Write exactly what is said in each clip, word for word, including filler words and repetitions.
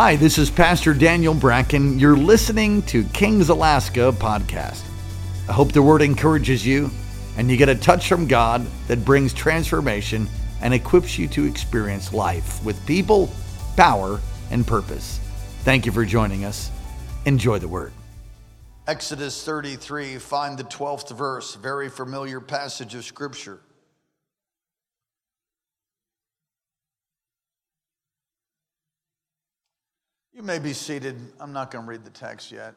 Hi, this is Pastor Daniel Bracken. You're listening to Kings Alaska podcast. I hope the word encourages you and you get a touch from God that brings transformation and equips you to experience life with people, power, and purpose. Thank you for joining us. Enjoy the word. Exodus thirty-three, find the twelfth verse, very familiar passage of scripture. You may be seated. I'm not going to read the text yet,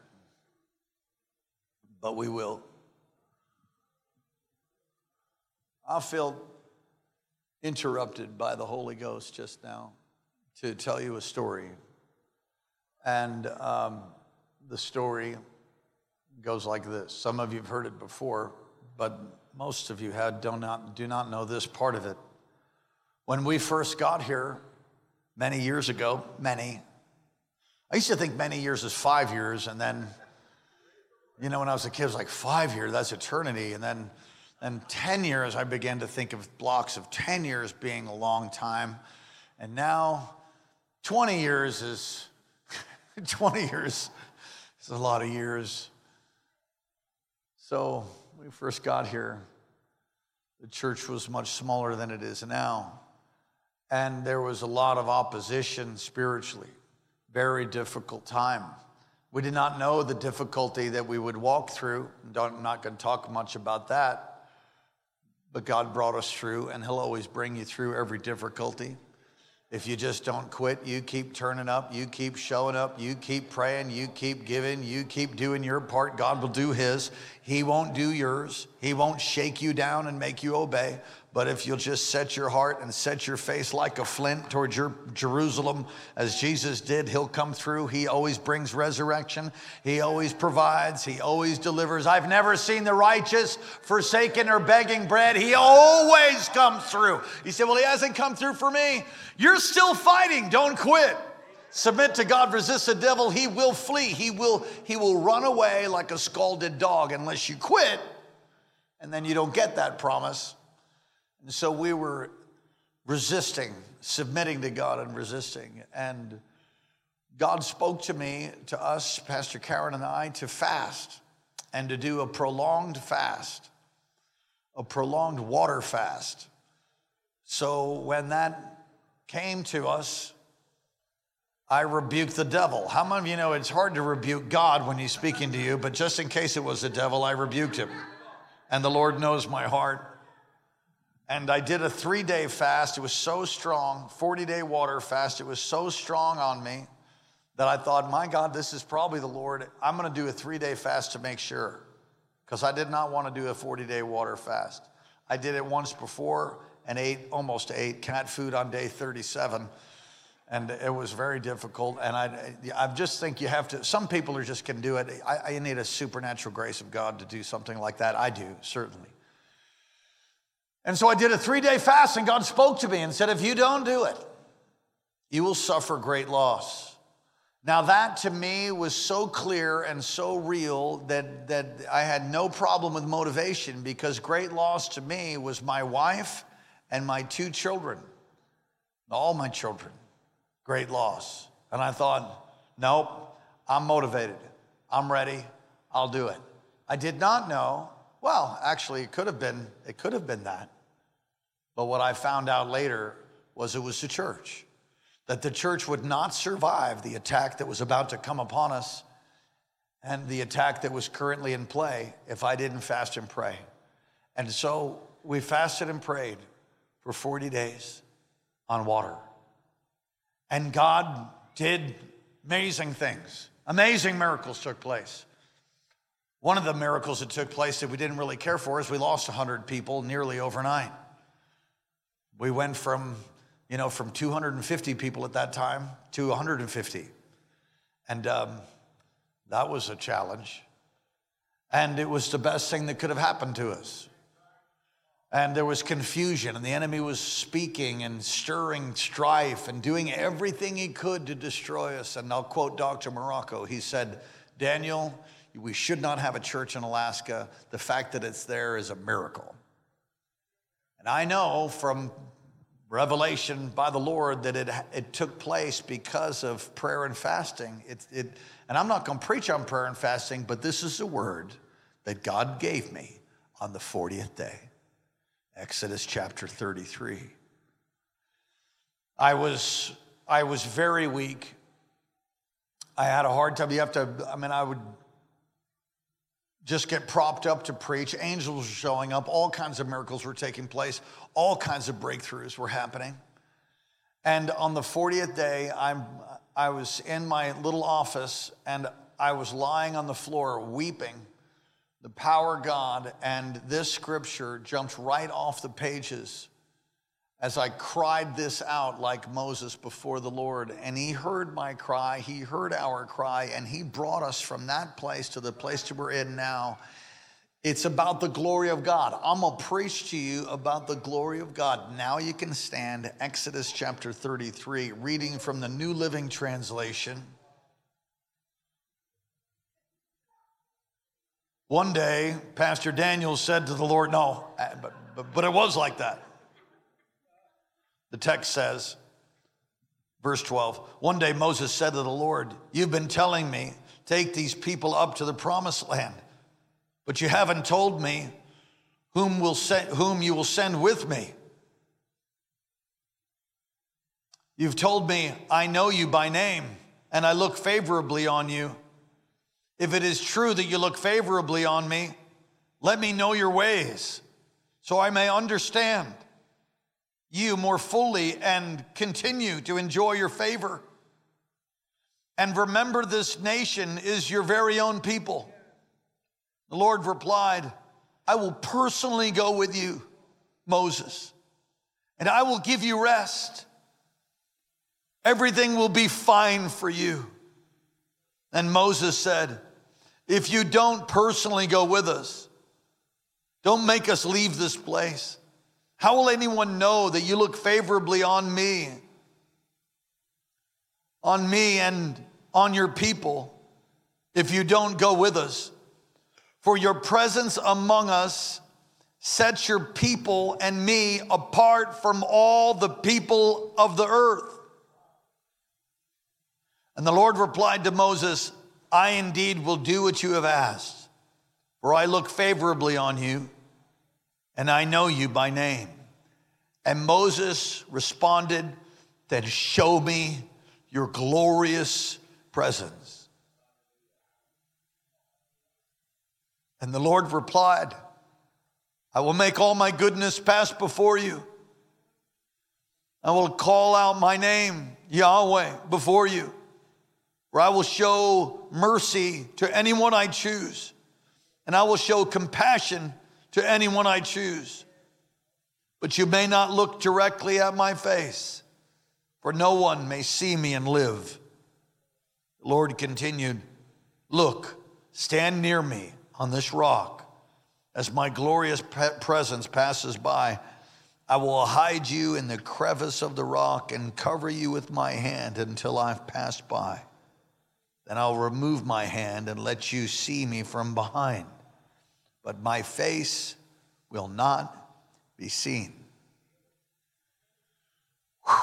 but we will. I feel interrupted by the Holy Ghost just now to tell you a story. And um, the story goes like this. Some of you have heard it before, but most of you had, do not, do not know this part of it. When we first got here, many years ago, many, I used to think many years is five years, and then, you know, when I was a kid, it was like five years, that's eternity. And then, then ten years, I began to think of blocks of ten years being a long time. And now twenty years is, twenty years is a lot of years. So when we first got here, the church was much smaller than it is now. And there was a lot of opposition spiritually. Very difficult time. We did not know the difficulty that we would walk through. I'm not going to talk much about that. But God brought us through, and he'll always bring you through every difficulty. If you just don't quit, you keep turning up, you keep showing up, you keep praying, you keep giving, you keep doing your part, God will do his. He won't do yours. He won't shake you down and make you obey. But if you'll just set your heart and set your face like a flint towards your Jerusalem, as Jesus did, he'll come through. He always brings resurrection. He always provides. He always delivers. I've never seen the righteous forsaken or begging bread. He always comes through. He said, well, he hasn't come through for me. You're still fighting. Don't quit. Submit to God, resist the devil. He will flee. He will, he will run away like a scalded dog unless you quit, and then you don't get that promise. And so we were resisting, submitting to God and resisting. And God spoke to me, to us, Pastor Karen and I, to fast and to do a prolonged fast, a prolonged water fast. So when that came to us, I rebuked the devil. How many of you know it's hard to rebuke God when he's speaking to you, but just in case it was the devil, I rebuked him. And the Lord knows my heart. And I did a three-day fast. It was so strong, forty-day water fast. It was so strong on me that I thought, my God, this is probably the Lord. I'm going to do a three-day fast to make sure, because I did not want to do a forty-day water fast. I did it once before and ate, almost ate cat food on day thirty-seven. And it was very difficult. And I, I just think you have to, some people are just can do it. I, I need a supernatural grace of God to do something like that. I do, certainly. And so I did a three-day fast, and God spoke to me and said, if you don't do it, you will suffer great loss. Now that to me was so clear and so real that, that I had no problem with motivation, because great loss to me was my wife and my two children, all my children, great loss. And I thought, nope, I'm motivated. I'm ready. I'll do it. I did not know, well, actually it could have been, it could have been that. But what I found out later was it was the church. That the church would not survive the attack that was about to come upon us and the attack that was currently in play if I didn't fast and pray. And so we fasted and prayed for forty days on water. And God did amazing things. Amazing miracles took place. One of the miracles that took place that we didn't really care for is we lost one hundred people nearly overnight. We went from, you know, from two hundred fifty people at that time to one hundred fifty. And um, that was a challenge. And it was the best thing that could have happened to us. And there was confusion, and the enemy was speaking and stirring strife and doing everything he could to destroy us. And I'll quote Doctor Morocco. He said, Daniel, we should not have a church in Alaska. The fact that it's there is a miracle. And I know from revelation by the Lord that it, it took place because of prayer and fasting. It, it, and I'm not going to preach on prayer and fasting, but this is a word that God gave me on the fortieth day. Exodus chapter thirty-three. I was, I was very weak. I had a hard time. You have to, I mean, I would just get propped up to preach. Angels were showing up. All kinds of miracles were taking place. All kinds of breakthroughs were happening. And on the fortieth day, I'm, I was in my little office, and I was lying on the floor weeping, the power of God, and this scripture jumped right off the pages as I cried this out like Moses before the Lord. And he heard my cry, he heard our cry, and he brought us from that place to the place that we're in now. It's about the glory of God. I'm gonna preach to you about the glory of God. Now you can stand. Exodus chapter thirty-three, reading from the New Living Translation. One day, Pastor Daniel said to the Lord, no, but, but, but it was like that. The text says, verse twelve, one day Moses said to the Lord, you've been telling me, take these people up to the promised land, but you haven't told me whom, will send, whom you will send with me. You've told me, I know you by name, and I look favorably on you. If it is true that you look favorably on me, let me know your ways, so I may understand you more fully and continue to enjoy your favor. And remember, this nation is your very own people. The Lord replied, I will personally go with you, Moses, and I will give you rest. Everything will be fine for you. And Moses said, if you don't personally go with us, don't make us leave this place. How will anyone know that you look favorably on me, on me and on your people, if you don't go with us? For your presence among us sets your people and me apart from all the people of the earth. And the Lord replied to Moses, I indeed will do what you have asked, for I look favorably on you, and I know you by name. And Moses responded, then show me your glorious presence. And the Lord replied, I will make all my goodness pass before you. I will call out my name, Yahweh, before you, where I will show mercy to anyone I choose, and I will show compassion to anyone I choose. But you may not look directly at my face, for no one may see me and live. The Lord continued, look, stand near me on this rock. As my glorious presence passes by, I will hide you in the crevice of the rock and cover you with my hand until I've passed by. Then I'll remove my hand and let you see me from behind, but my face will not be seen. Whew.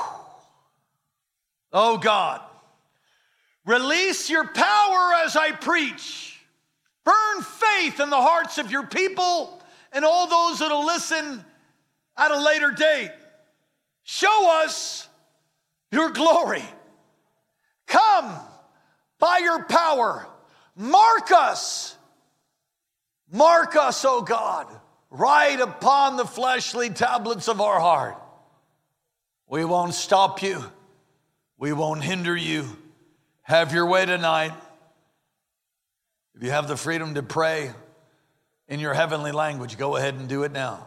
Oh God, release your power as I preach. Burn faith in the hearts of your people and all those that will listen at a later date. Show us your glory. Come by your power. Mark us. Mark us, O God, right upon the fleshly tablets of our heart. We won't stop you. We won't hinder you. Have your way tonight. If you have the freedom to pray in your heavenly language, go ahead and do it now.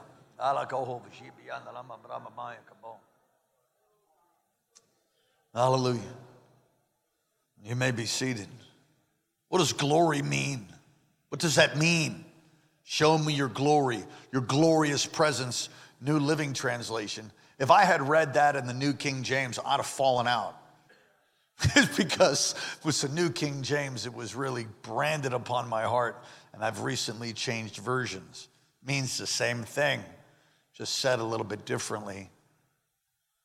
Hallelujah. You may be seated. What does glory mean? What does that mean? Show me your glory, your glorious presence, New Living Translation. If I had read that in the New King James, I'd have fallen out. It's because with the New King James, it was really branded upon my heart, and I've recently changed versions. It means the same thing, just said a little bit differently.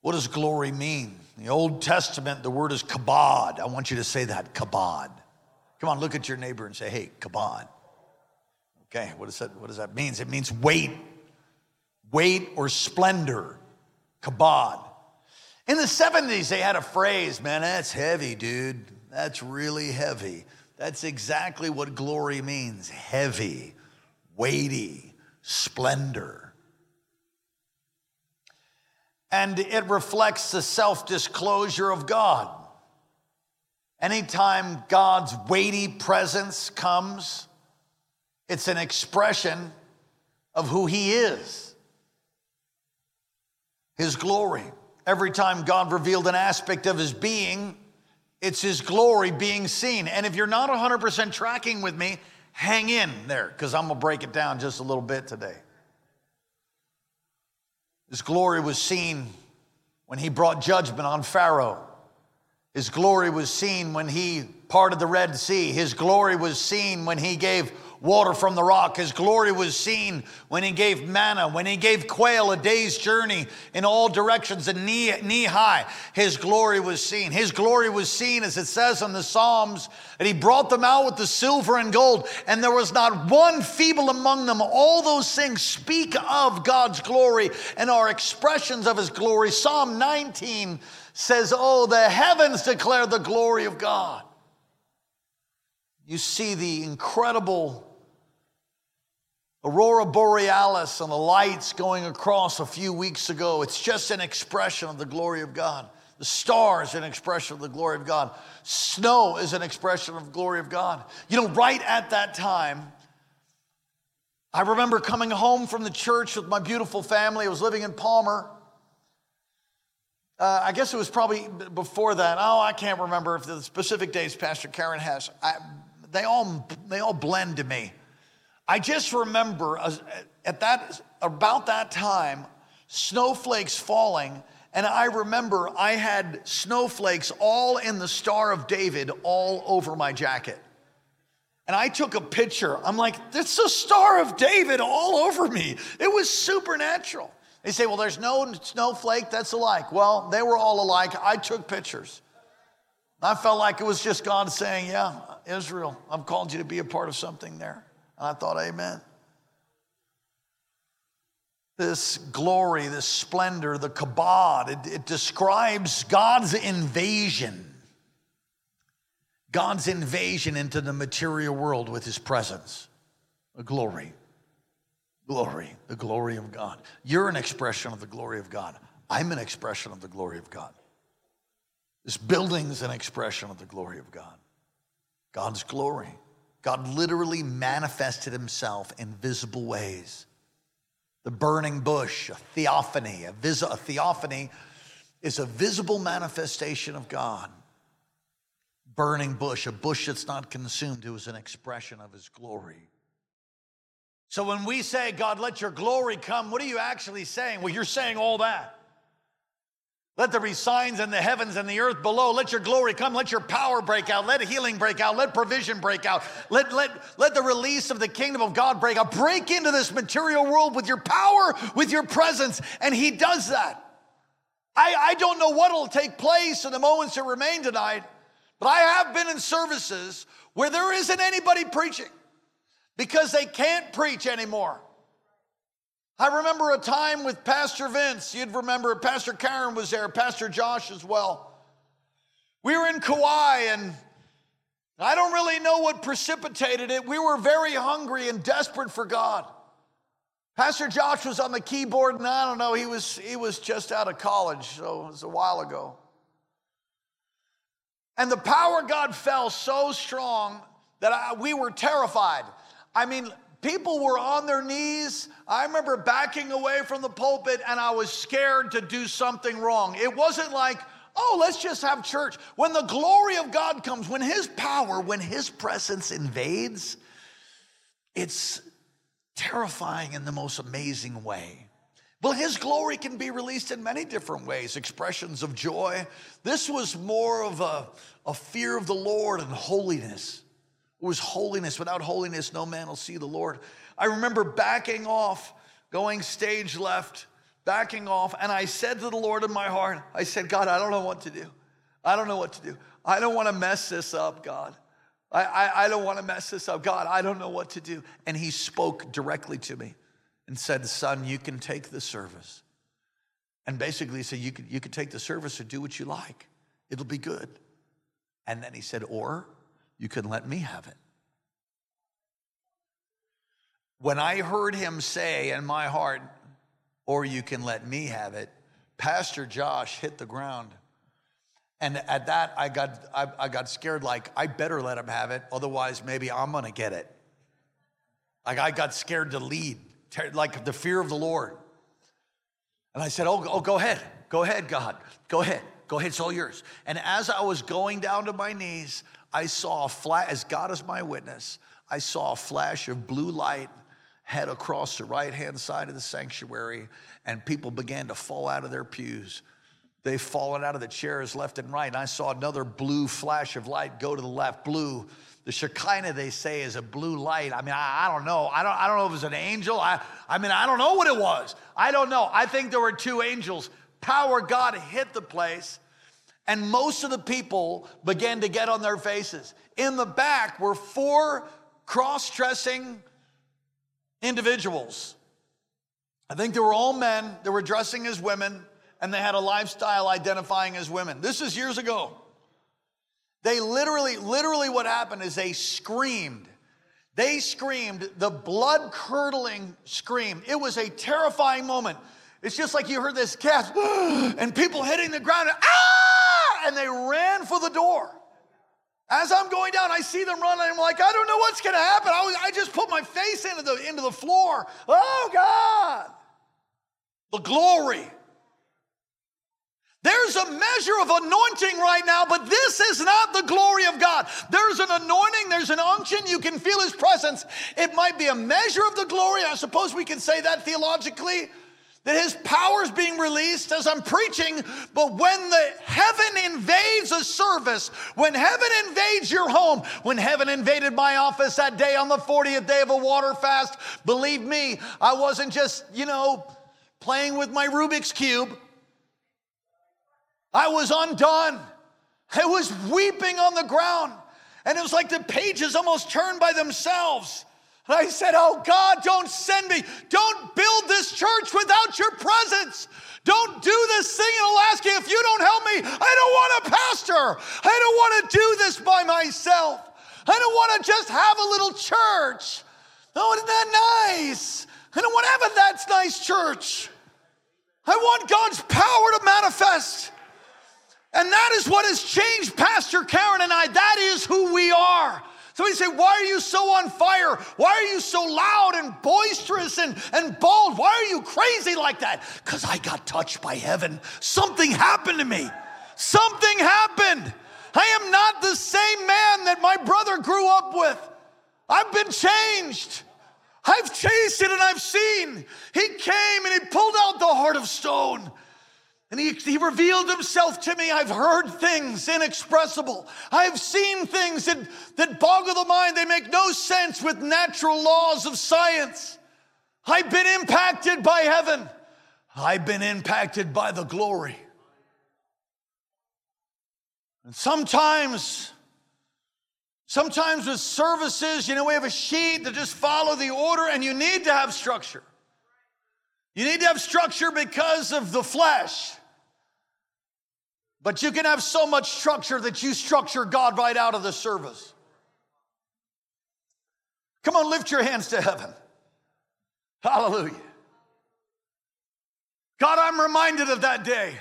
What does glory mean? In the Old Testament, the word is kabod. I want you to say that, kabod. Come on, look at your neighbor and say, hey, kabod. Okay, what, is that, what does that mean? It means weight, weight or splendor, kabod. In the seventies, they had a phrase, man, that's heavy, dude. That's really heavy. That's exactly what glory means, heavy, weighty, splendor. And it reflects the self-disclosure of God. Anytime God's weighty presence comes, it's an expression of who he is, his glory. Every time God revealed an aspect of his being, it's his glory being seen. And if you're not one hundred percent tracking with me, hang in there, because I'm going to break it down just a little bit today. His glory was seen when he brought judgment on Pharaoh. His glory was seen when he parted the Red Sea. His glory was seen when he gave water from the rock. His glory was seen when he gave manna, when he gave quail a day's journey in all directions and knee, knee high. His glory was seen. His glory was seen, as it says in the Psalms, that he brought them out with the silver and gold, and there was not one feeble among them. All those things speak of God's glory and are expressions of his glory. Psalm nineteen says, oh, the heavens declare the glory of God. You see the incredible aurora borealis and the lights going across a few weeks ago. It's just an expression of the glory of God. The stars, an expression of the glory of God. Snow is an expression of the glory of God. You know, right at that time, I remember coming home from the church with my beautiful family. I was living in Palmer. Uh, I guess it was probably before that. Oh, I can't remember if the specific dates Pastor Karen has. I, they all they all blend to me. I just remember at that about that time, snowflakes falling, and I remember I had snowflakes all in the Star of David all over my jacket. And I took a picture. I'm like, it's the Star of David all over me. It was supernatural. They say, well, there's no snowflake that's alike. Well, they were all alike. I took pictures. I felt like it was just God saying, yeah, Israel, I've called you to be a part of something there. And I thought, amen. This glory, this splendor, the kabod, it, it describes God's invasion. God's invasion into the material world with his presence. The glory. Glory, the glory of God. You're an expression of the glory of God. I'm an expression of the glory of God. This building's an expression of the glory of God. God's glory. God literally manifested himself in visible ways. The burning bush, a theophany. A, vis- a theophany is a visible manifestation of God. Burning bush, a bush that's not consumed. It was an expression of his glory. So when we say, God, let your glory come, what are you actually saying? Well, you're saying all that. Let there be signs in the heavens and the earth below. Let your glory come. Let your power break out. Let healing break out. Let provision break out. Let, let, let the release of the kingdom of God break out. Break into this material world with your power, with your presence. And he does that. I, I don't know what will take place in the moments that remain tonight, but I have been in services where there isn't anybody preaching, because they can't preach anymore. I remember a time with Pastor Vince. You'd remember Pastor Karen was there, Pastor Josh as well. We were in Kauai, and I don't really know what precipitated it. We were very hungry and desperate for God. Pastor Josh was on the keyboard, and I don't know, he was, he was just out of college, so it was a while ago. And the power of God fell so strong that I, we were terrified. I mean, people were on their knees. I remember backing away from the pulpit, and I was scared to do something wrong. It wasn't like, oh, let's just have church. When the glory of God comes, when his power, when his presence invades, it's terrifying in the most amazing way. Well, his glory can be released in many different ways, expressions of joy. This was more of a, a fear of the Lord and holiness. It was holiness. Without holiness, no man will see the Lord. I remember backing off, going stage left, backing off. And I said to the Lord in my heart, I said, God, I don't know what to do. I don't know what to do. I don't want to mess this up, God. I, I, I don't want to mess this up. God, I don't know what to do. And he spoke directly to me and said, son, you can take the service. And basically he said, you could, you could take the service or do what you like. It'll be good. And then he said, or you can let me have it. When I heard him say in my heart, or you can let me have it, Pastor Josh hit the ground. And at that, I got, I, I got scared, like, I better let him have it, otherwise maybe I'm gonna get it. Like, I got scared to lead, like the fear of the Lord. And I said, oh, oh, go ahead, go ahead, God, go ahead, go ahead, it's all yours. And as I was going down to my knees, I saw a flash, as God is my witness, I saw a flash of blue light head across the right-hand side of the sanctuary, and people began to fall out of their pews. They've fallen out of the chairs left and right. And I saw another blue flash of light go to the left, blue. The Shekinah, they say, is a blue light. I mean, I, I don't know. I don't, I don't know if it was an angel. I, I mean, I don't know what it was. I don't know. I think there were two angels. Power of God hit the place, and most of the people began to get on their faces. In the back were four cross-dressing individuals. I think they were all men. They were dressing as women, and they had a lifestyle identifying as women. This is years ago. They literally, literally what happened is they screamed. They screamed the blood-curdling scream. It was a terrifying moment. It's just like you heard this gasp, and people hitting the ground, and, ah! And they ran for the door. As I'm going down, I see them run, and I'm like, I don't know what's going to happen. I, was, I just put my face into the, into the floor. Oh, God. The glory. There's a measure of anointing right now, but this is not the glory of God. There's an anointing, there's an unction, you can feel his presence. It might be a measure of the glory, I suppose we can say that theologically, that his power is being released as I'm preaching, but when the heaven invades a service, when heaven invades your home, when heaven invaded my office that day on the fortieth day of a water fast, believe me, I wasn't just, you know, playing with my Rubik's Cube. I was undone. I was weeping on the ground. And it was like the pages almost turned by themselves. And I said, oh God, don't send me. Don't build this church without your presence. Don't do this thing in Alaska if you don't help me. I don't want a pastor. I don't want to do this by myself. I don't want to just have a little church. Oh, isn't that nice? I don't want to have a that's nice church. I want God's power to manifest. And that is what has changed Pastor Karen and I. That is who we are. So we say, why are you so on fire? Why are you so loud and boisterous and, and bold? Why are you crazy like that? Because I got touched by heaven. Something happened to me. Something happened. I am not the same man that my brother grew up with. I've been changed. I've tasted and I've seen. He came and he pulled out the heart of stone. And he, he revealed himself to me. I've heard things inexpressible. I've seen things that, that boggle the mind. They make no sense with natural laws of science. I've been impacted by heaven. I've been impacted by the glory. And sometimes, sometimes with services, you know, we have a sheet to just follow the order, and you need to have structure. You need to have structure because of the flesh. But you can have so much structure that you structure God right out of the service. Come on, lift your hands to heaven. Hallelujah. God, I'm reminded of that day.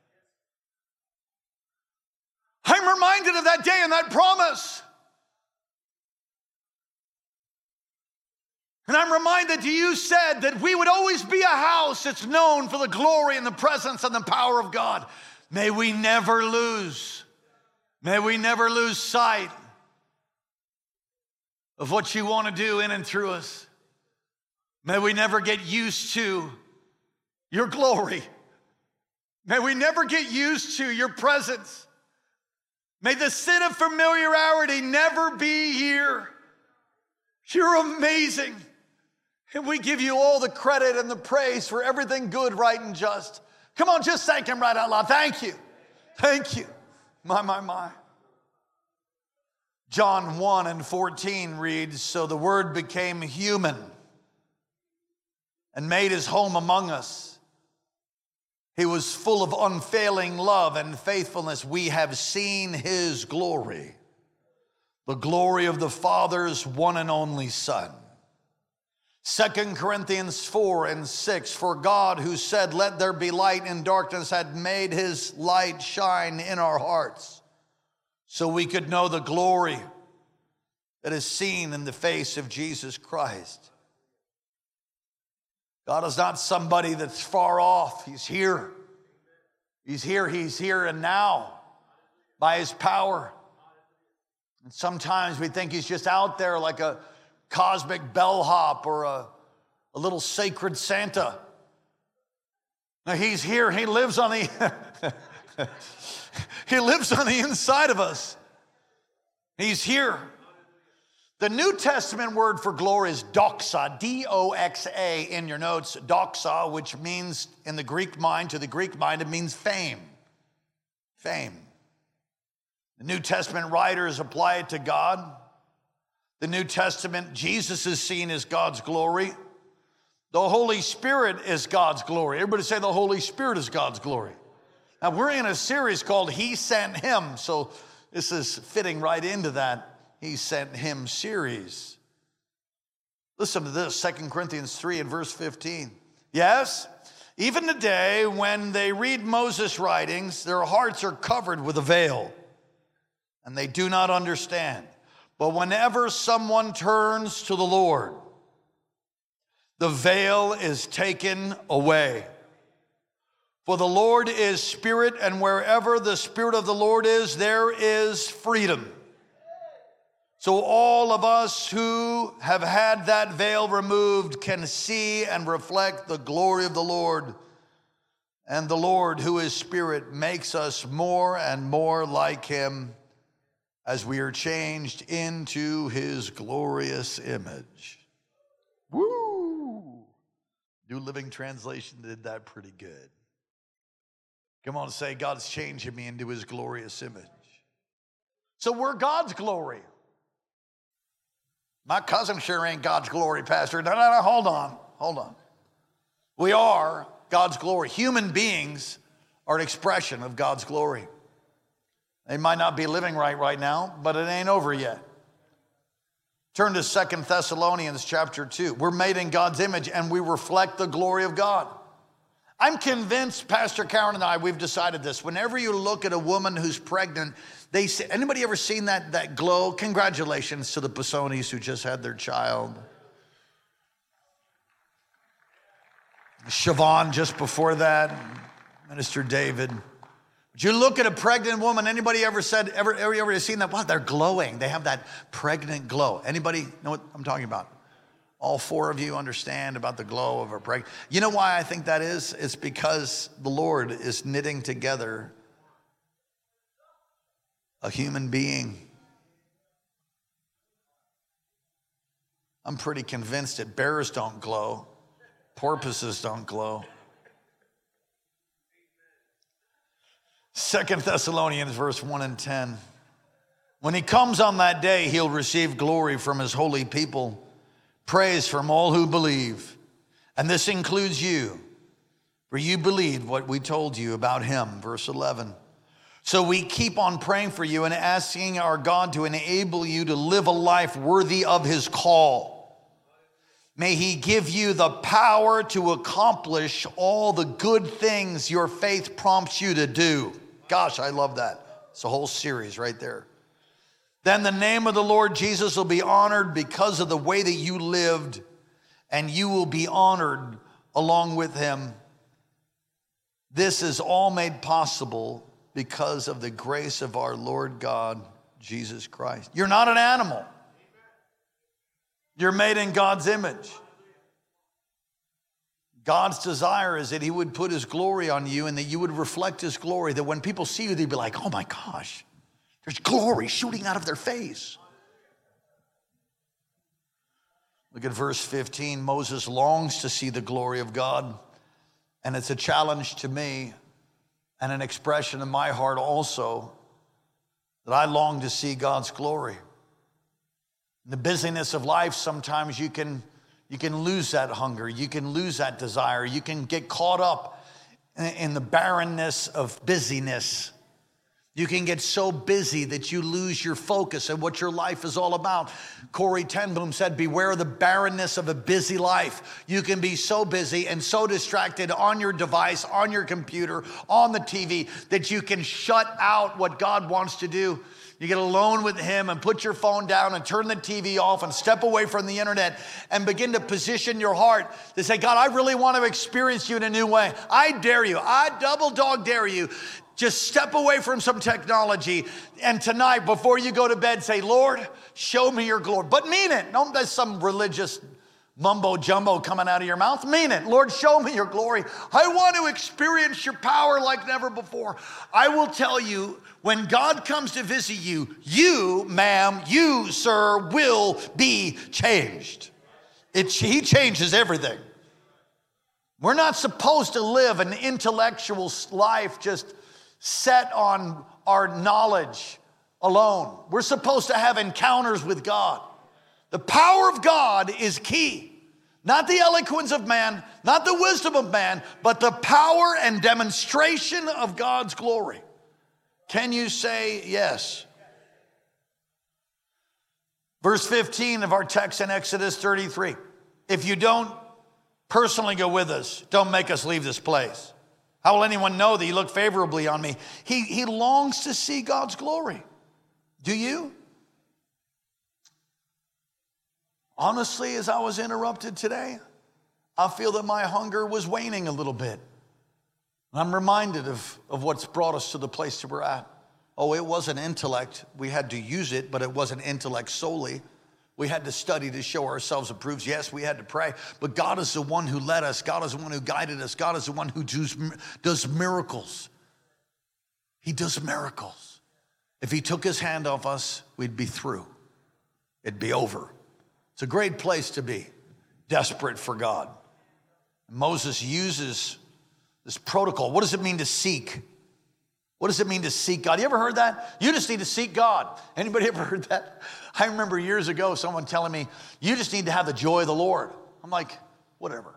I'm reminded of that day and that promise. And I'm reminded that you said that we would always be a house that's known for the glory and the presence and the power of God. May we never lose, may we never lose sight of what you want to do in and through us. May we never get used to your glory. May we never get used to your presence. May the sin of familiarity never be here. You're amazing. And we give you all the credit and the praise for everything good, right, and just. Come on, just thank him right out loud. Thank you. Thank you. My, my, my. John one and fourteen reads, so the Word became human and made his home among us. He was full of unfailing love and faithfulness. We have seen his glory, the glory of the Father's one and only Son. Second Corinthians four and six, for God who said, let there be light in darkness, had made his light shine in our hearts so we could know the glory that is seen in the face of Jesus Christ. God is not somebody that's far off. He's here. He's here. He's here and now by his power. And sometimes we think he's just out there like a cosmic bellhop or a, a little sacred Santa. Now he's here. He lives on the he lives on the inside of us. He's here. The New Testament word for glory is doxa, D O X A in your notes, doxa, which means in the Greek mind, to the Greek mind, it means fame. Fame. The New Testament writers apply it to God. The New Testament, Jesus is seen as God's glory. The Holy Spirit is God's glory. Everybody say the Holy Spirit is God's glory. Now we're in a series called He Sent Him, so this is fitting right into that He Sent Him series. Listen to this, Second Corinthians three and verse fifteen. Yes, even today when they read Moses' writings, their hearts are covered with a veil, and they do not understand. But whenever someone turns to the Lord, the veil is taken away. For the Lord is spirit, and wherever the Spirit of the Lord is, there is freedom. So all of us who have had that veil removed can see and reflect the glory of the Lord. And the Lord, who is spirit, makes us more and more like him as we are changed into his glorious image. Woo! New Living Translation did that pretty good. Come on, say, God's changing me into his glorious image. So we're God's glory. My cousin sure ain't God's glory, Pastor. No, no, no, hold on, hold on. We are God's glory. Human beings are an expression of God's glory. They might not be living right right now, but it ain't over yet. Turn to Second Thessalonians chapter two. We're made in God's image and we reflect the glory of God. I'm convinced, Pastor Karen and I, we've decided this. Whenever you look at a woman who's pregnant, they say, anybody ever seen that, that glow? Congratulations to the Pissonis who just had their child. Siobhan just before that, Minister David. Would you look at a pregnant woman? Anybody ever said, ever, ever, ever seen that? Wow, they're glowing. They have that pregnant glow. Anybody know what I'm talking about? All four of you understand about the glow of a pregnant. You know why I think that is? It's because the Lord is knitting together a human being. I'm pretty convinced that bears don't glow. Porpoises don't glow. Second Thessalonians verse one and ten. When he comes on that day, he'll receive glory from his holy people, praise from all who believe. And this includes you, for you believed what we told you about him. Verse eleven. So we keep on praying for you and asking our God to enable you to live a life worthy of his call. May he give you the power to accomplish all the good things your faith prompts you to do. Gosh, I love that. It's a whole series right there. Then the name of the Lord Jesus will be honored because of the way that you lived, and you will be honored along with him. This is all made possible because of the grace of our Lord God, Jesus Christ. You're not an animal. You're made in God's image. God's desire is that he would put his glory on you and that you would reflect his glory, that when people see you, they'd be like, oh my gosh, there's glory shooting out of their face. Look at verse fifteen. Moses longs to see the glory of God. And it's a challenge to me and an expression in my heart also that I long to see God's glory. In the busyness of life, sometimes you can, you can lose that hunger. You can lose that desire. You can get caught up in, in the barrenness of busyness. You can get so busy that you lose your focus and what your life is all about. Corrie ten Boom said, beware the barrenness of a busy life. You can be so busy and so distracted on your device, on your computer, on the T V, that you can shut out what God wants to do. You get alone with him and put your phone down and turn the T V off and step away from the internet and begin to position your heart to say, God, I really want to experience you in a new way. I dare you. I double dog dare you. Just step away from some technology, and tonight, before you go to bed, say, Lord, show me your glory. But mean it. Don't let some religious mumbo jumbo coming out of your mouth. Mean it. Lord, show me your glory. I want to experience your power like never before. I will tell you, when God comes to visit you, you, ma'am, you, sir, will be changed. It, he changes everything. We're not supposed to live an intellectual life just set on our knowledge alone. We're supposed to have encounters with God. The power of God is key. Not the eloquence of man, not the wisdom of man, but the power and demonstration of God's glory. Can you say yes? Verse fifteen of our text in Exodus thirty-three. If you don't personally go with us, don't make us leave this place. How will anyone know that you look favorably on me? He, he longs to see God's glory. Do you? Honestly, as I was interrupted today, I feel that my hunger was waning a little bit. I'm reminded of, of what's brought us to the place that we're at. Oh, it wasn't intellect. We had to use it, but it wasn't intellect solely. We had to study to show ourselves approved. Yes, we had to pray, but God is the one who led us. God is the one who guided us. God is the one who does, does miracles. He does miracles. If he took his hand off us, we'd be through. It'd be over. It's a great place to be, desperate for God. Moses uses this protocol. What does it mean to seek? What does it mean to seek God? You ever heard that? You just need to seek God. Anybody ever heard that? I remember years ago someone telling me, you just need to have the joy of the Lord. I'm like, whatever.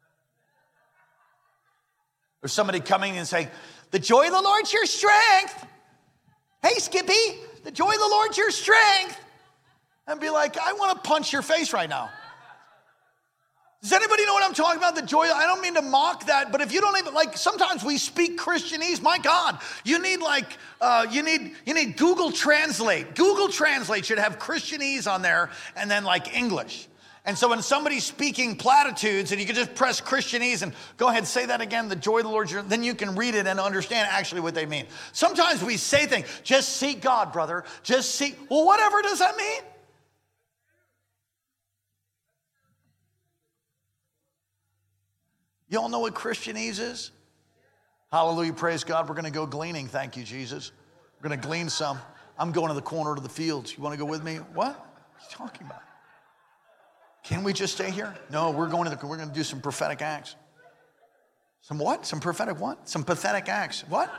Or somebody coming and saying, the joy of the Lord's your strength. Hey, Skippy, the joy of the Lord's your strength. And be like, I want to punch your face right now. Does anybody know what I'm talking about? The joy, I don't mean to mock that, but if you don't even, like, sometimes we speak Christianese, my God, you need like, uh, you need you need Google Translate. Google Translate should have Christianese on there and then like English. And so when somebody's speaking platitudes and you can just press Christianese and go ahead, say that again, the joy of the Lord, then you can read it and understand actually what they mean. Sometimes we say things, just seek God, brother, just seek, well, whatever does that mean? You all know what Christianese is? Hallelujah, praise God. We're going to go gleaning. Thank you, Jesus. We're going to glean some. I'm going to the corner of the fields. You want to go with me? What? What are you talking about? Can we just stay here? No, we're going to the, we're going to do some prophetic acts. Some what? Some prophetic what? Some pathetic acts. What?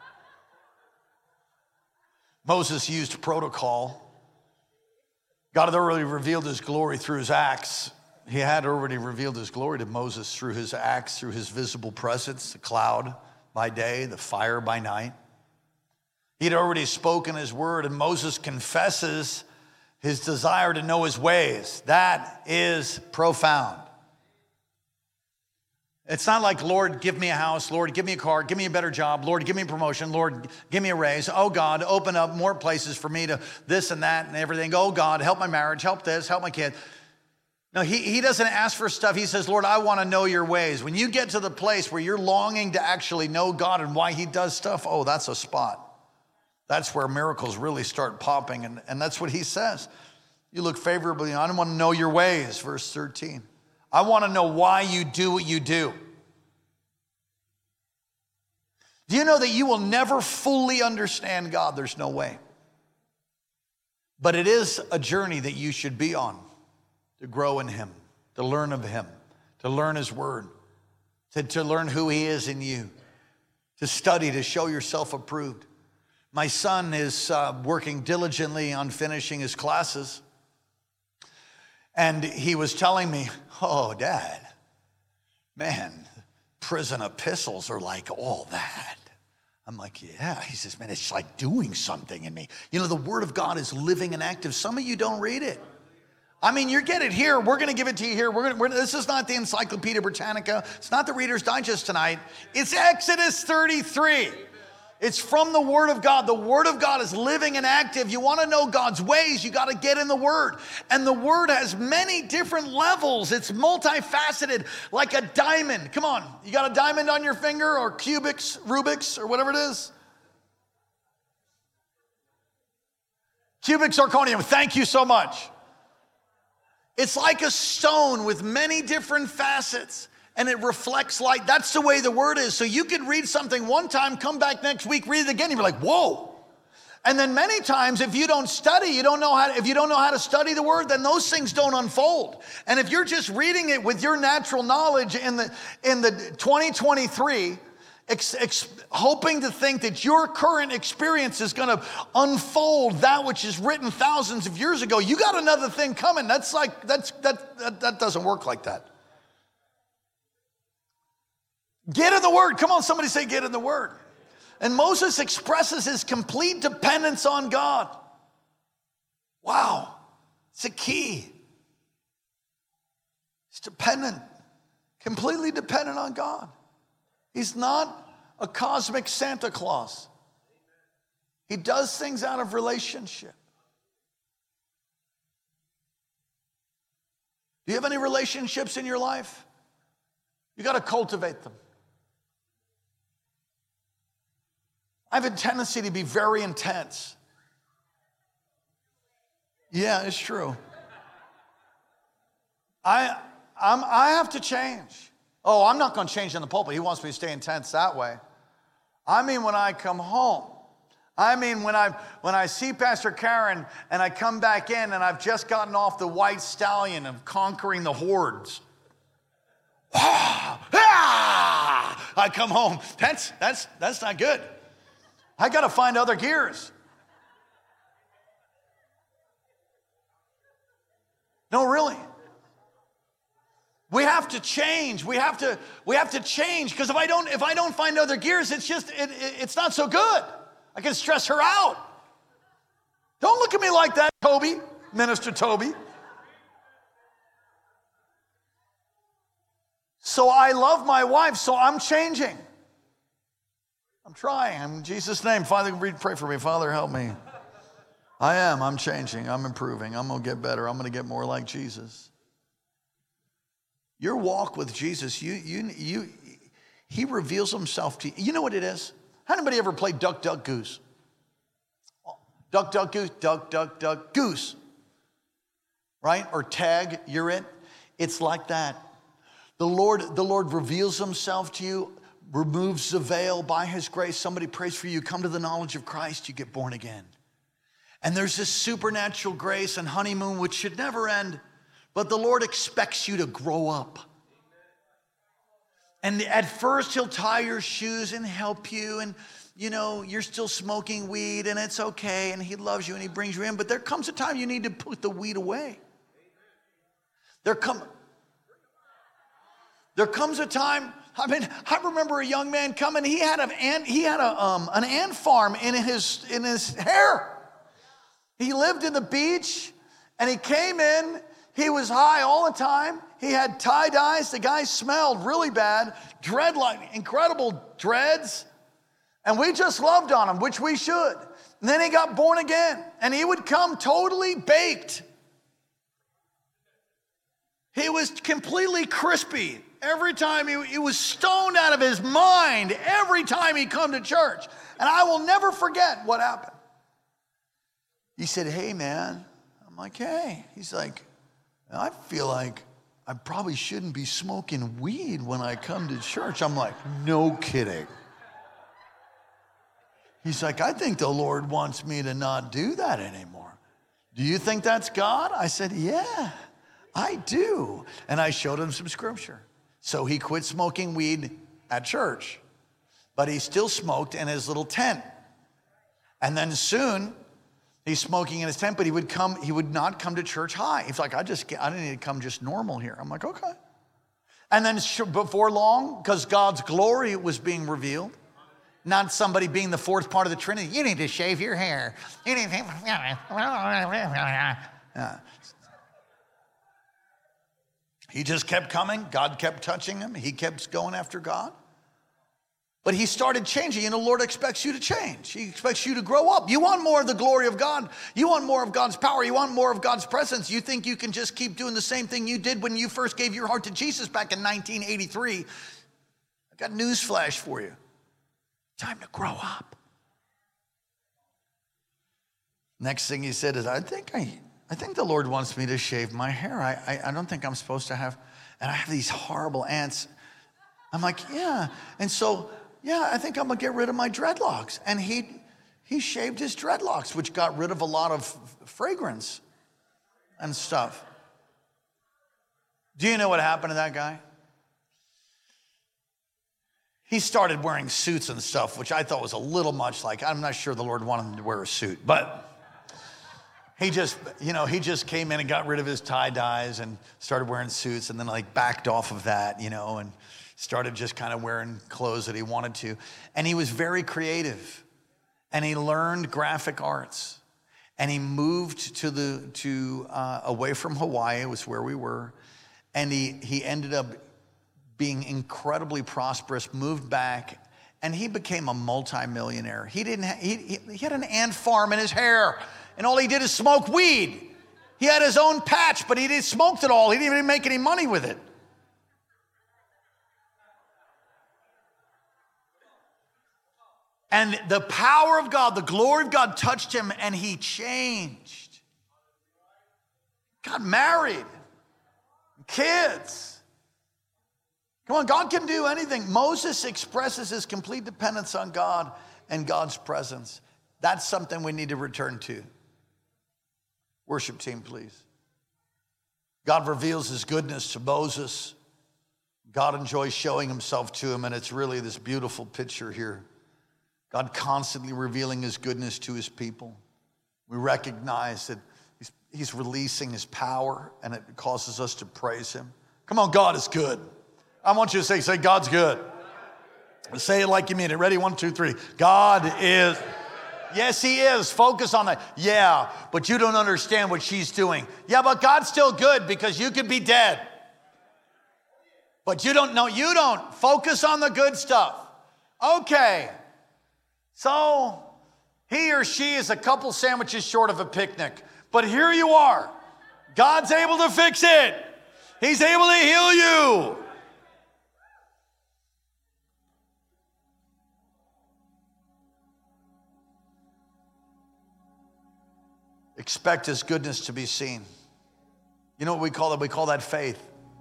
Moses used protocol. God had already revealed his glory through his acts. He had already revealed his glory to Moses through his acts, through his visible presence, the cloud by day, the fire by night. He had already spoken his word, and Moses confesses his desire to know his ways. That is profound. It's not like, Lord, give me a house. Lord, give me a car. Give me a better job. Lord, give me a promotion. Lord, give me a raise. Oh, God, open up more places for me to this and that and everything. Oh, God, help my marriage. Help this. Help my kid. No, he, he doesn't ask for stuff. He says, Lord, I want to know your ways. When you get to the place where you're longing to actually know God and why he does stuff, oh, that's a spot. That's where miracles really start popping. And, and that's what he says. You look favorably on him. I want to know your ways, verse thirteen. I want to know why you do what you do. Do you know that you will never fully understand God? There's no way. But it is a journey that you should be on. to grow in him, to learn of him, to learn his word, to, to learn who he is in you, to study, to show yourself approved. My son is uh, working diligently on finishing his classes. And he was telling me, oh, Dad, man, prison epistles are like all that. I'm like, yeah. He says, man, it's like doing something in me. You know, the word of God is living and active. Some of you don't read it. I mean, you get it here. We're going to give it to you here. We're going. We're, this is not the Encyclopedia Britannica. It's not the Reader's Digest tonight. It's Exodus thirty-three. It's from the Word of God. The Word of God is living and active. You want to know God's ways, you got to get in the Word. And the Word has many different levels. It's multifaceted, like a diamond. Come on, you got a diamond on your finger, or cubics, Rubik's, or whatever it is? Cubic zirconium, thank you so much. It's like a stone with many different facets. And it reflects light. That's the way the word is. So you can read something one time, come back next week, read it again, and you're like, whoa. And then many times, if you don't study, you don't know how to, if you don't know how to study the word, then those things don't unfold. And if you're just reading it with your natural knowledge in the in the twenty twenty-three, ex, ex, hoping to think that your current experience is going to unfold that which is written thousands of years ago, you got another thing coming. That's like that's that that, that doesn't work like that. Get in the word. Come on, somebody say get in the word. And Moses expresses his complete dependence on God. Wow, it's a key. He's dependent, completely dependent on God. He's not a cosmic Santa Claus. He does things out of relationship. Do you have any relationships in your life? You got to cultivate them. I have a tendency to be very intense. Yeah, it's true. I, I'm, I have to change. Oh, I'm not going to change in the pulpit. He wants me to stay intense that way. I mean, when I come home. I mean, when I when I see Pastor Karen and I come back in and I've just gotten off the white stallion of conquering the hordes. I come home. That's that's that's not good. I got to find other gears. No, really. We have to change. We have to we have to change, because if I don't if I don't find other gears, it's just it, it, it's not so good. I can stress her out. Don't look at me like that, Toby, Minister Toby. So I love my wife, so I'm changing. I'm trying. In Jesus' name, Father, read, pray for me. Father, help me. I am. I'm changing. I'm improving. I'm going to get better. I'm going to get more like Jesus. Your walk with Jesus, you, you, you, he reveals himself to you. You know what it is? How anybody ever played Duck, Duck, Goose? Duck, Duck, Goose, Duck, Duck, Duck, Goose. Right? Or tag, you're it. It's like that. The Lord, the Lord reveals himself to you, removes the veil by his grace. Somebody prays for you. Come to the knowledge of Christ, you get born again. And there's this supernatural grace and honeymoon which should never end. But the Lord expects you to grow up. And at first he'll tie your shoes and help you. And, you know, you're still smoking weed and it's okay. And he loves you and he brings you in. But there comes a time you need to put the weed away. There come, there comes a time. I mean, I remember a young man coming. He had an ant, he had a um, an ant farm in his in his hair. He lived in the beach, and he came in. He was high all the time. He had tie-dyes. The guy smelled really bad. Dreadlock, incredible dreads. And we just loved on him, which we should. And then he got born again. And he would come totally baked. He was completely crispy. Every time he, he was stoned out of his mind. Every time he come to church. And I will never forget what happened. He said, hey, man. I'm like, hey. He's like, I feel like I probably shouldn't be smoking weed when I come to church. I'm like, no kidding. He's like, I think the Lord wants me to not do that anymore. Do you think that's God? I said, yeah. I do. And I showed him some scripture. So he quit smoking weed at church, but he still smoked in his little tent. And then soon he's smoking in his tent, but he would come, he would not come to church high. He's like, I just, I didn't need to come just normal here. I'm like, okay. And then before long, because God's glory was being revealed, not somebody being the fourth part of the Trinity. You need to shave your hair. You need to... Yeah. He just kept coming. God kept touching him. He kept going after God. But he started changing, and the Lord expects you to change. He expects you to grow up. You want more of the glory of God. You want more of God's power. You want more of God's presence. You think you can just keep doing the same thing you did when you first gave your heart to Jesus back in nineteen eighty-three. I got news flash for you. Time to grow up. Next thing he said is, I think I, I think the Lord wants me to shave my hair. I, I, I don't think I'm supposed to have, and I have these horrible ants. I'm like, yeah. And so, yeah, I think I'm gonna get rid of my dreadlocks. And he, he shaved his dreadlocks, which got rid of a lot of fragrance and stuff. Do you know what happened to that guy? He started wearing suits and stuff, which I thought was a little much like, I'm not sure the Lord wanted him to wear a suit, but he just, you know, he just came in and got rid of his tie-dyes and started wearing suits, and then like backed off of that, you know, and started just kind of wearing clothes that he wanted to. And he was very creative, and he learned graphic arts, and he moved to the, to, uh, away from Hawaii, was where we were. And he, he ended up being incredibly prosperous, moved back, and he became a multimillionaire. He didn't. Ha- he, he, he had an ant farm in his hair, and all he did is smoke weed. He had his own patch, but he didn't smoked it all. He didn't even make any money with it. And the power of God, the glory of God touched him, and he changed. Got married, kids. Come on, God can do anything. Moses expresses his complete dependence on God and God's presence. That's something we need to return to. Worship team, please. God reveals his goodness to Moses. God enjoys showing himself to him, and it's really this beautiful picture here. God constantly revealing his goodness to his people. We recognize that he's, he's releasing his power, and it causes us to praise him. Come on, God is good. I want you to say, say, God's good. Say it like you mean it. Ready? One, two, three. God is. Yes, he is. Focus on that. Yeah, but you don't understand what she's doing. Yeah, but God's still good because you could be dead. But you don't know. You don't. Focus on the good stuff. Okay. So he or she is a couple sandwiches short of a picnic. But here you are. God's able to fix it. He's able to heal you. Expect his goodness to be seen. You know what we call that? We call that faith.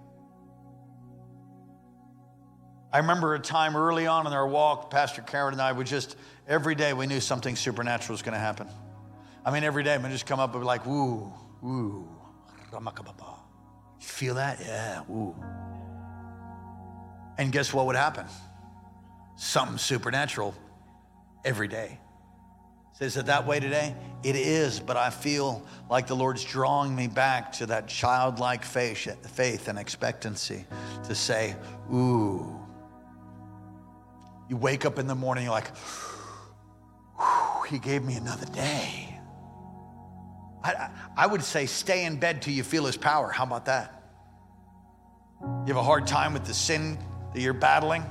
I remember a time early on in our walk, Pastor Karen and I would just, every day we knew something supernatural was going to happen. I mean, every day we'd just come up and be like, woo, woo, ramakababa. You feel that? Yeah, woo. And guess what would happen? Something supernatural every day. Is it that way today? It is, but I feel like the Lord's drawing me back to that childlike faith, faith and expectancy to say, ooh. You wake up in the morning, you're like, he gave me another day. I, I would say stay in bed till you feel his power. How about that? You have a hard time with the sin that you're battling?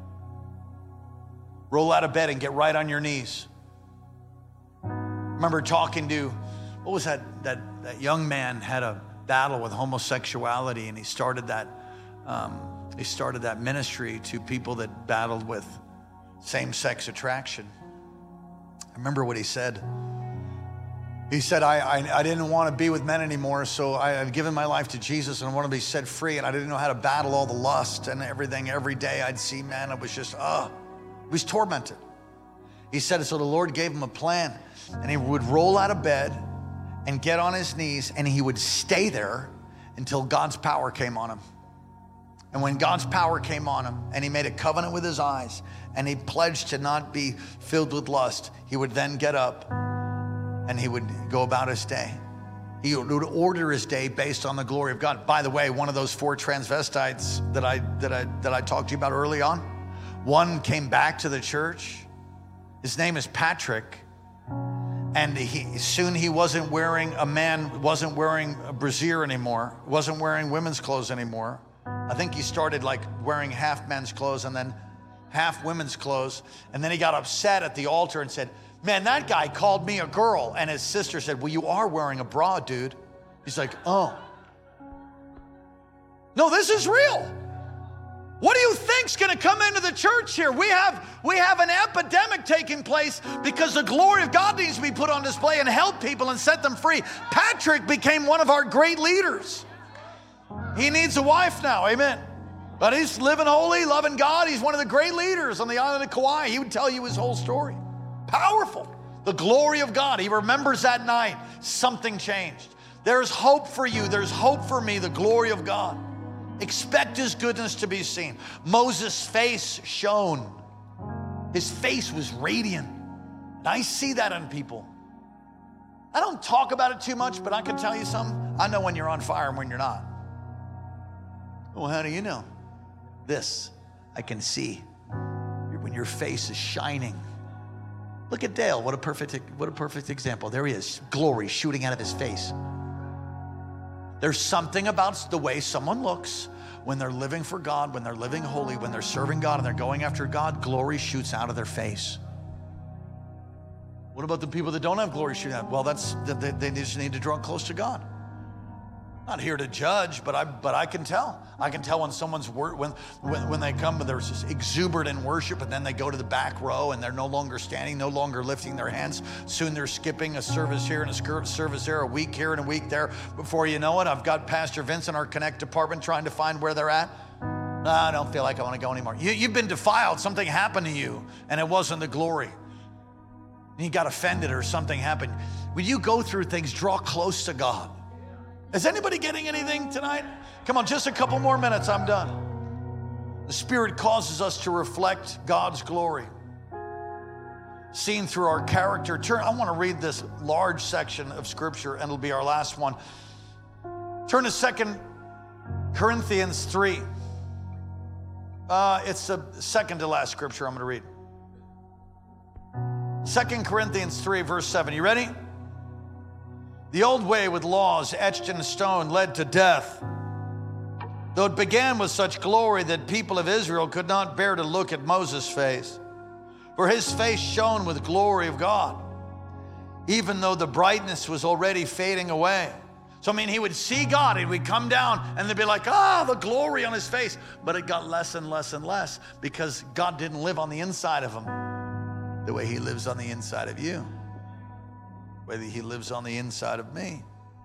Roll out of bed and get right on your knees. Remember talking to, what was that, that, that young man had a battle with homosexuality, and he started that, um, he started that ministry to people that battled with same-sex attraction. I remember what he said. He said, I, I, I didn't want to be with men anymore, so I, I've given my life to Jesus, and I want to be set free, and I didn't know how to battle all the lust and everything. Every day I'd see men, it was just, oh, he was tormented. He said, so the Lord gave him a plan, and he would roll out of bed and get on his knees, and he would stay there until God's power came on him. And when God's power came on him and he made a covenant with his eyes and he pledged to not be filled with lust, he would then get up and he would go about his day. He would order his day based on the glory of God. By the way, one of those four transvestites that I, that I, that I talked to you about early on, one came back to the church. His name is Patrick. And he, soon he wasn't wearing, a man wasn't wearing a brassiere anymore, wasn't wearing women's clothes anymore. I think he started like wearing half men's clothes and then half women's clothes. And then he got upset at the altar and said, man, that guy called me a girl. And his sister said, well, you are wearing a bra, dude. He's like, oh. No, this is real. What do you think's gonna come into the church here? We have, we have an epidemic taking place because the glory of God needs to be put on display and help people and set them free. Patrick became one of our great leaders. He needs a wife now, amen. But he's living holy, loving God. He's one of the great leaders on the island of Kauai. He would tell you his whole story. Powerful. The glory of God. He remembers that night. Something changed. There's hope for you. There's hope for me. The glory of God. Expect his goodness to be seen. Moses' face shone. His face was radiant. And I see that in people. I don't talk about it too much, but I can tell you something. I know when you're on fire and when you're not. Well, how do you know? This, I can see when your face is shining. Look at Dale, what a perfect, what a perfect example. There he is, glory shooting out of his face. There's something about the way someone looks when they're living for God, when they're living holy, when they're serving God and they're going after God, glory shoots out of their face. What about the people that don't have glory shooting out? Well, that's, they, they just need to draw close to God. Not here to judge, but I but I can tell. I can tell when someone's wor- when when when they come, there's this exuberant in worship, and then they go to the back row and they're no longer standing, no longer lifting their hands. Soon they're skipping a service here and a service there, a week here and a week there. Before you know it, I've got Pastor Vince in our Connect department trying to find where they're at. No, I don't feel like I want to go anymore. You, you've been defiled. Something happened to you, and it wasn't the glory. You got offended or something happened. When you go through things, draw close to God. Is anybody getting anything tonight? Come on, just a couple more minutes, I'm done. The Spirit causes us to reflect God's glory, seen through our character. Turn, I want to read this large section of Scripture, and it'll be our last one. Turn to Second Corinthians three. Uh, it's the second to last Scripture I'm going to read. Second Corinthians three, verse seven. You ready? The old way with laws etched in stone led to death, though it began with such glory that people of Israel could not bear to look at Moses' face, for his face shone with glory of God, even though the brightness was already fading away. So, I mean, he would see God, he would come down, and they'd be like, ah, the glory on his face. But it got less and less and less because God didn't live on the inside of him the way he lives on the inside of you. Whether he lives on the inside of me.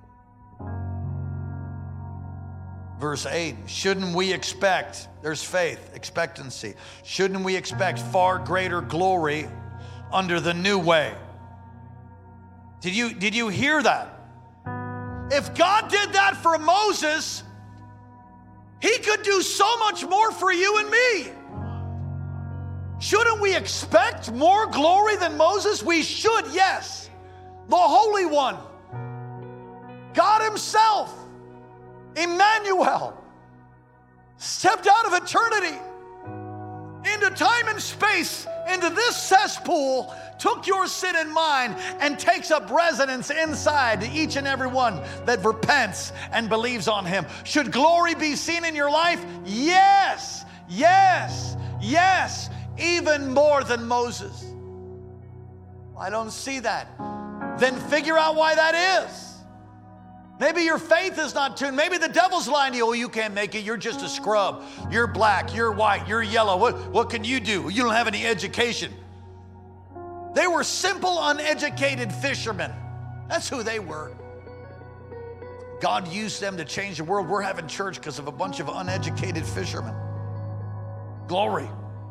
Verse eight, shouldn't we expect, there's faith, expectancy. Shouldn't we expect far greater glory under the new way? Did you, did you hear that? If God did that for Moses, he could do so much more for you and me. Shouldn't we expect more glory than Moses? We should, yes. The Holy One, God himself, Emmanuel, stepped out of eternity into time and space, into this cesspool, took your sin and mine, and takes up residence inside each and every one that repents and believes on him. Should glory be seen in your life? Yes, yes, yes, even more than Moses. I don't see that. Then figure out why that is. Maybe your faith is not tuned. Maybe the devil's lying to you. Oh, you can't make it. You're just a scrub. You're black. You're white. You're yellow. What, what can you do? You don't have any education. They were simple, uneducated fishermen. That's who they were. God used them to change the world. We're having church because of a bunch of uneducated fishermen. Glory.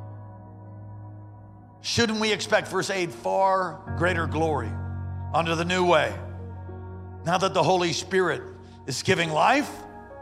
Shouldn't we expect, verse eight, far greater glory under the new way? Now that the Holy Spirit is giving life,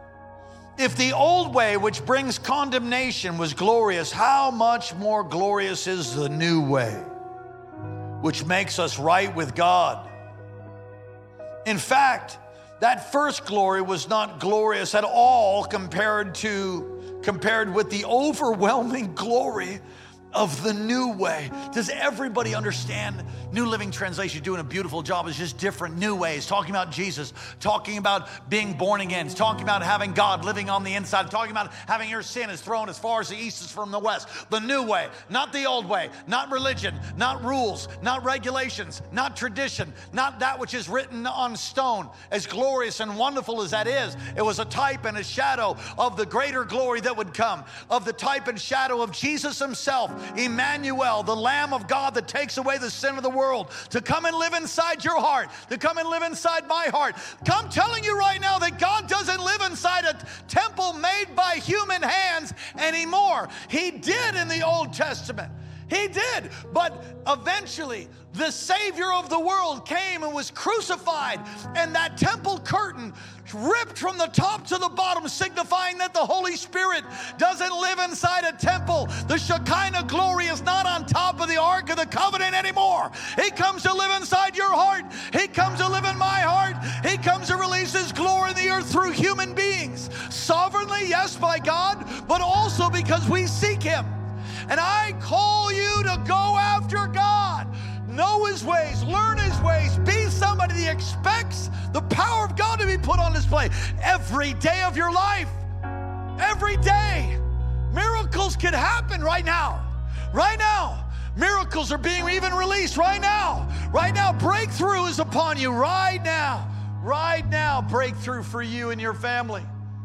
If the old way, which brings condemnation, was glorious, how much more glorious is the new way, which makes us right with God? In fact, that first glory was not glorious at all compared to, compared with the overwhelming glory of the new way. Does everybody understand? New Living Translation doing a beautiful job. It's just different new ways, talking about Jesus, talking about being born again, talking about having God living on the inside, talking about having your sin is thrown as far as the east is from the west. The new way, not the old way, not religion, not rules, not regulations, not tradition, not that which is written on stone. As glorious and wonderful as that is, it was a type and a shadow of the greater glory that would come, of the type and shadow of Jesus himself, Emmanuel, the Lamb of God that takes away the sin of the world, to come and live inside your heart, to come and live inside my heart. I'm telling you right now that God doesn't live inside a temple made by human hands anymore. He did in the Old Testament. He did, but eventually the Savior of the world came and was crucified, and that temple curtain ripped from the top to the bottom, signifying that the Holy Spirit doesn't live inside a temple. The Shekinah glory is not on top of the Ark of the Covenant anymore. He comes to live inside your heart. He comes to live in my heart. He comes to release his glory in the earth through human beings. Sovereignly, yes, by God, but also because we seek him. And I call you to go after God. Know his ways, learn his ways, be somebody that expects the power of God to be put on display every day of your life. Every day. Miracles can happen right now. Right now. Miracles are being even released right now. Right now, breakthrough is upon you right now. Right now, breakthrough for you and your family.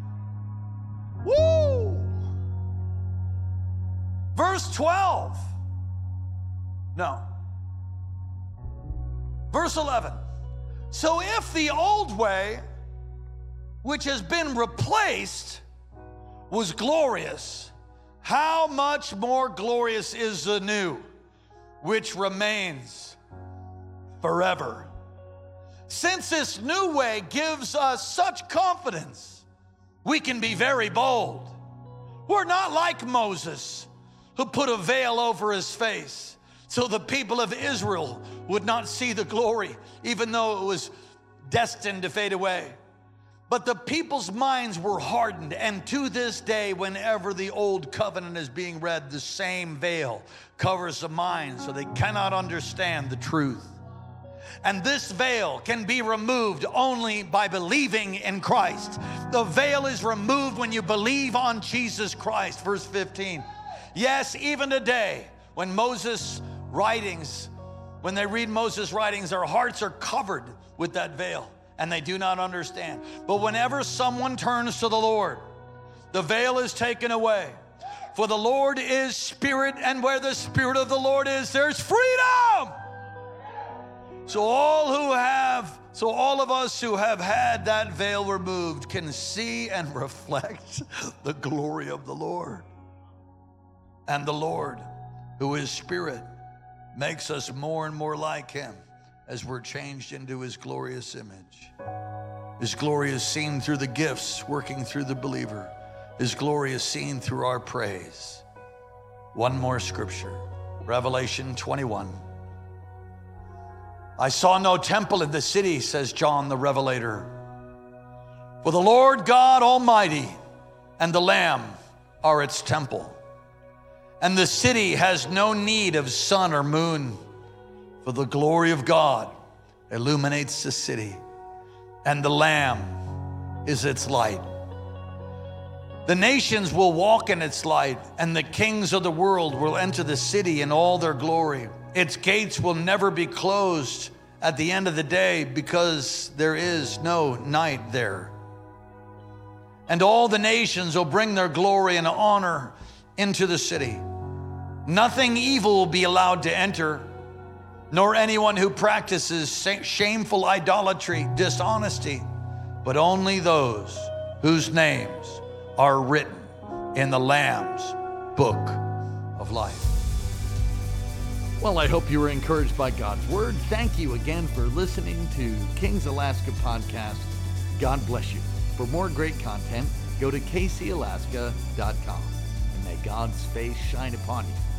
Woo! Verse twelve. No. Verse eleven. So if the old way, which has been replaced, was glorious, how much more glorious is the new, which remains forever? Since this new way gives us such confidence, we can be very bold. We're not like Moses, who put a veil over his face so the people of Israel would not see the glory, even though it was destined to fade away. But the people's minds were hardened, and to this day, whenever the old covenant is being read, the same veil covers the mind, so they cannot understand the truth. And this veil can be removed only by believing in Christ. The veil is removed when you believe on Jesus Christ. Verse fifteen. Yes, even today, when Moses' writings, when they read Moses' writings, their hearts are covered with that veil, and they do not understand. But whenever someone turns to the Lord, the veil is taken away. For the Lord is spirit, and where the Spirit of the Lord is, there's freedom. So all who have, so all of us who have had that veil removed can see and reflect the glory of the Lord. And the Lord, who is Spirit, makes us more and more like him as we're changed into his glorious image. His glory is seen through the gifts working through the believer. His glory is seen through our praise. One more scripture, Revelation twenty-one. I saw no temple in the city, says John the Revelator. For the Lord God Almighty and the Lamb are its temple. And the city has no need of sun or moon, for the glory of God illuminates the city, and the Lamb is its light. The nations will walk in its light, and the kings of the world will enter the city in all their glory. Its gates will never be closed at the end of the day, because there is no night there. And all the nations will bring their glory and honor into the city. Nothing evil will be allowed to enter, nor anyone who practices shameful idolatry, dishonesty, but only those whose names are written in the Lamb's book of life. Well, I hope you were encouraged by God's word. Thank you again for listening to Kings Alaska Podcast. God bless you. For more great content, go to k c alaska dot com, and may God's face shine upon you